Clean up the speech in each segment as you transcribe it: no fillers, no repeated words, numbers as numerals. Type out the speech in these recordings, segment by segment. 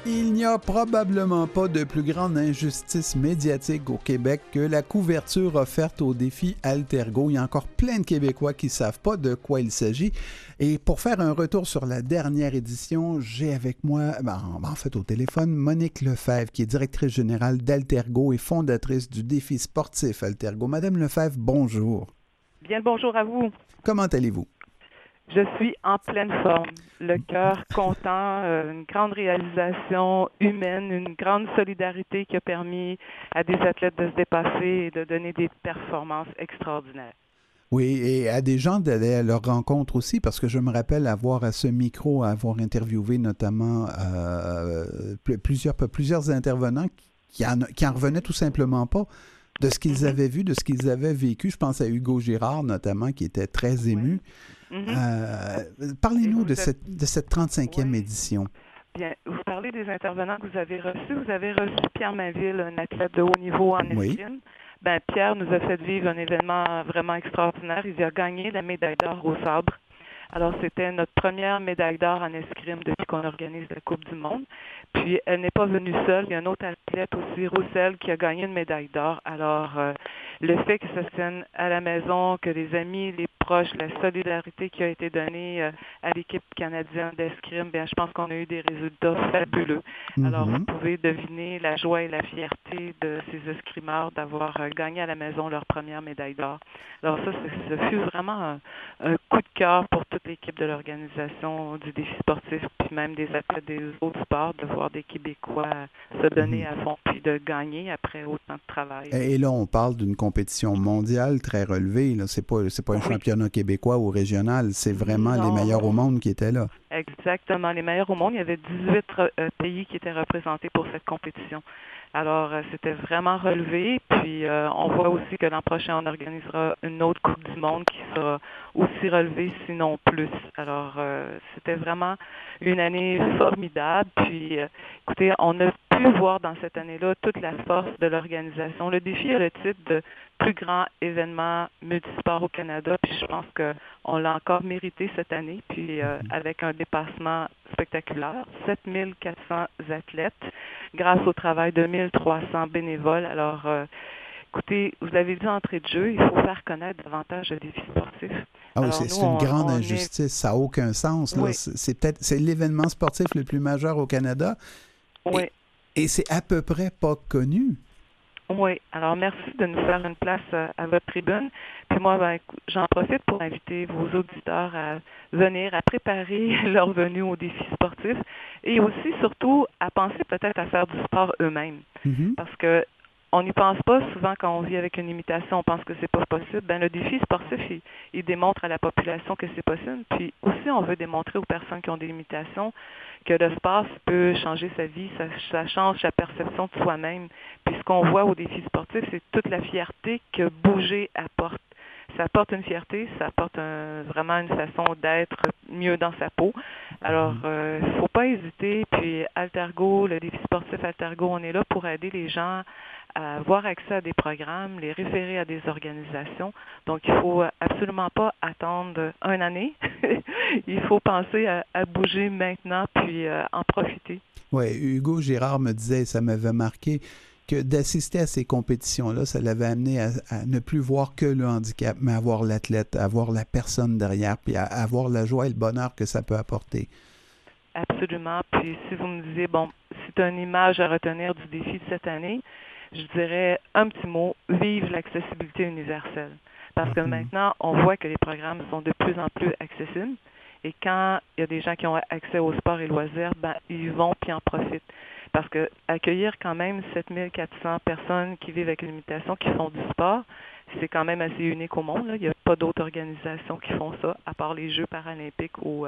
Il n'y a probablement pas de plus grande injustice médiatique au Québec que la couverture offerte au défi Altergo. Il y a encore plein de Québécois qui ne savent pas de quoi il s'agit. Et pour faire un retour sur la dernière édition, j'ai avec moi, en fait au téléphone, Monique Lefebvre, qui est directrice générale d'Altergo et fondatrice du défi sportif Altergo. Madame Lefebvre, bonjour. Bien le bonjour à vous. Comment allez-vous? Je suis en pleine forme, le cœur content, une grande réalisation humaine, une grande solidarité qui a permis à des athlètes de se dépasser et de donner des performances extraordinaires. Oui, et à des gens d'aller à leur rencontre aussi, parce que je me rappelle avoir à ce micro, avoir interviewé notamment plusieurs intervenants qui en revenaient tout simplement pas de ce qu'ils avaient vu, de ce qu'ils avaient vécu. Je pense à Hugo Girard notamment, qui était très ému. Parlez-nous de cette 35e édition. Bien, vous parlez des intervenants que vous avez reçus. Vous avez reçu Pierre Mainville, un athlète de haut niveau en escrime. Ben, Pierre nous a fait vivre un événement vraiment extraordinaire. Il a gagné la médaille d'or au sabre. Alors, c'était notre première médaille d'or en escrime depuis qu'on organise la Coupe du Monde. Puis, elle n'est pas venue seule. Il y a un autre athlète aussi, Roussel, qui a gagné une médaille d'or. Alors, le fait que ça se tienne à la maison, que les amis, les proches, la solidarité qui a été donnée à l'équipe canadienne d'escrime, bien, je pense qu'on a eu des résultats fabuleux. Alors, vous pouvez deviner la joie et la fierté de ces escrimeurs d'avoir gagné à la maison leur première médaille d'or. Alors, ça fut vraiment un coup de cœur pour toute l'équipe de l'organisation du défi sportif, puis même des athlètes des autres sports, de voir des Québécois se donner à fond, puis de gagner après autant de travail. Et là, on parle d'une compétition mondiale très relevée. Là. C'est pas un championnat québécois ou régional. C'est vraiment les meilleurs au monde qui étaient là. Exactement, les meilleurs au monde. Il y avait 18 pays qui étaient représentés pour cette compétition. Alors, c'était vraiment relevé. Puis, on voit aussi que l'an prochain, on organisera une autre Coupe du monde qui sera aussi relevée, sinon plus. Alors, c'était vraiment une année formidable. Puis, écoutez, on a pu voir dans cette année-là toute la force de l'organisation. Le défi a le titre de plus grand événement multisport au Canada. Puis, je pense qu'on l'a encore mérité cette année. Puis, avec un dépassement spectaculaire, 7400 athlètes, grâce au travail de 1300 bénévoles. Alors, écoutez, vous avez dit entrée de jeu, il faut faire connaître davantage le défi sportif. Ah oui, c'est une grande injustice, ça n'a aucun sens. Là. Oui. C'est l'événement sportif le plus majeur au Canada. Oui. Et c'est à peu près pas connu. Oui. Alors, merci de nous faire une place à votre tribune. Puis moi, j'en profite pour inviter vos auditeurs à venir, à préparer leur venue au défi sportif et aussi, surtout, à penser peut-être à faire du sport eux-mêmes. Parce que on n'y pense pas souvent quand on vit avec une limitation, on pense que c'est pas possible. Ben, le défi sportif, il démontre à la population que c'est possible. Puis aussi, on veut démontrer aux personnes qui ont des limitations que le sport peut changer sa vie, ça change sa perception de soi-même. Puis ce qu'on voit au défi sportif, c'est toute la fierté que bouger apporte. Ça apporte une fierté, ça apporte vraiment une façon d'être mieux dans sa peau. Alors, il ne faut pas hésiter. Puis Altergo, le défi sportif Altergo, on est là pour aider les gens à avoir accès à des programmes, les référer à des organisations. Donc, il ne faut absolument pas attendre une année. Il faut penser à bouger maintenant, puis en profiter. Oui, Hugo Girard me disait, ça m'avait marqué, que d'assister à ces compétitions-là, ça l'avait amené à ne plus voir que le handicap, mais à voir l'athlète, à voir la personne derrière, puis à voir la joie et le bonheur que ça peut apporter. Absolument. Puis si vous me disiez, bon, c'est une image à retenir du défi de cette année, je dirais un petit mot, vive l'accessibilité universelle. Parce que maintenant, on voit que les programmes sont de plus en plus accessibles. Et quand il y a des gens qui ont accès au sport et loisirs, ben, ils vont puis en profitent. Parce que accueillir quand même 7400 personnes qui vivent avec une limitation, qui font du sport, c'est quand même assez unique au monde. Là. Il n'y a pas d'autres organisations qui font ça, à part les Jeux paralympiques aux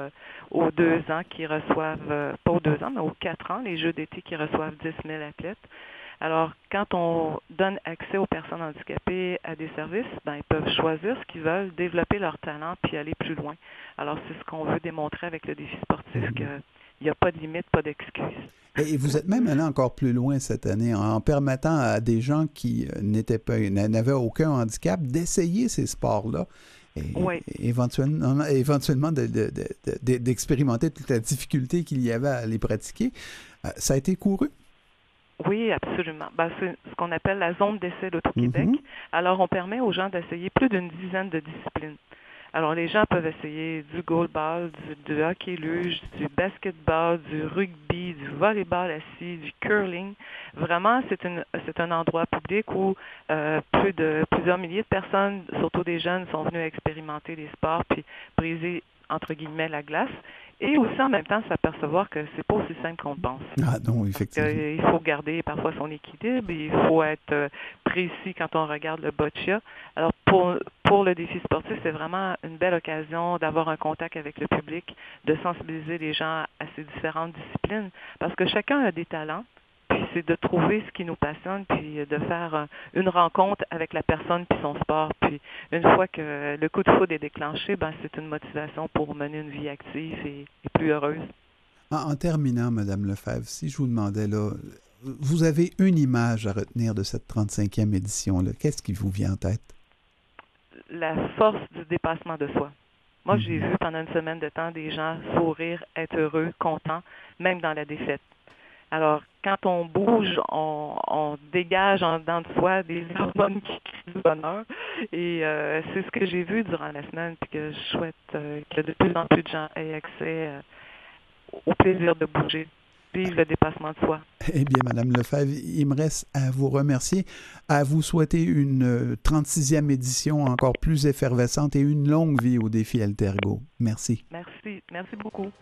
2 ans qui reçoivent, pas aux 2 ans, mais aux 4 ans, les Jeux d'été qui reçoivent 10 000 athlètes. Alors, quand on donne accès aux personnes handicapées à des services, ben, ils peuvent choisir ce qu'ils veulent, développer leur talent, puis aller plus loin. Alors, c'est ce qu'on veut démontrer avec le défi sportif, qu'il n'y a pas de limite, pas d'excuses. Et vous êtes même allé encore plus loin cette année en permettant à des gens qui n'avaient aucun handicap d'essayer ces sports-là. Et éventuellement d'expérimenter toute la difficulté qu'il y avait à les pratiquer. Ça a été couru? Oui, absolument. Ben, c'est ce qu'on appelle la zone d'essai d'Auto-Québec. Mhm. Alors, on permet aux gens d'essayer plus d'une dizaine de disciplines. Alors, les gens peuvent essayer du goalball, du hockey luge, du basketball, du rugby, du volleyball assis, du curling. Vraiment, c'est un endroit public où plusieurs milliers de personnes, surtout des jeunes, sont venus expérimenter les sports puis briser, entre guillemets, la glace. Et aussi, en même temps, s'apercevoir que c'est pas aussi simple qu'on le pense. Ah non, Parce effectivement. qu'il faut garder parfois son équilibre, il faut être précis quand on regarde le boccia. Alors pour le défi sportif, c'est vraiment une belle occasion d'avoir un contact avec le public, de sensibiliser les gens à ces différentes disciplines, parce que chacun a des talents, puis c'est de trouver ce qui nous passionne, puis de faire une rencontre avec la personne puis son sport. Puis une fois que le coup de foudre est déclenché, ben c'est une motivation pour mener une vie active et plus heureuse. En terminant, Madame Lefebvre, si je vous demandais, là, vous avez une image à retenir de cette 35e édition-là. Qu'est-ce qui vous vient en tête? La force du dépassement de soi. Moi, j'ai Mhm. vu pendant une semaine de temps des gens sourire, être heureux, contents, même dans la défaite. Alors, quand on bouge, on dégage en dedans de soi des hormones qui créent du bonheur. Et c'est ce que j'ai vu durant la semaine, puis que je souhaite que de plus en plus de gens aient accès au plaisir de bouger, vivre le dépassement de soi. Eh bien, Madame Lefebvre, il me reste à vous remercier, à vous souhaiter une 36e édition encore plus effervescente et une longue vie au défi Altergo. Merci. Merci. Merci beaucoup.